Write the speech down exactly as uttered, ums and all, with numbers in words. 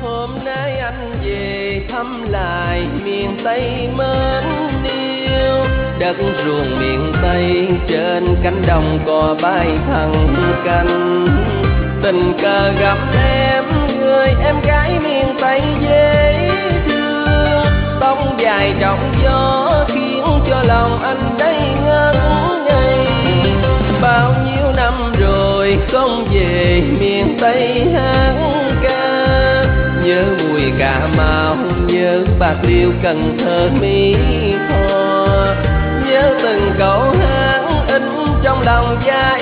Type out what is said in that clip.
Hôm nay anh về thăm lại miền Tây mến yêu, đất ruộng miền Tây trên cánh đồng cò bay thẳng cánh. Tình cờ gặp em, người em gái miền Tây dễ thương, tóc dài trong gió khiến cho lòng anh đây ngất ngây. Bao nhiêu năm rồi không về miền Tây hát ca, nhớ mùi Cà Mau, nhớ Bạc Liêu, Cần Thơ, Mỹ Tho, nhớ từng câu hát in trong lòng gia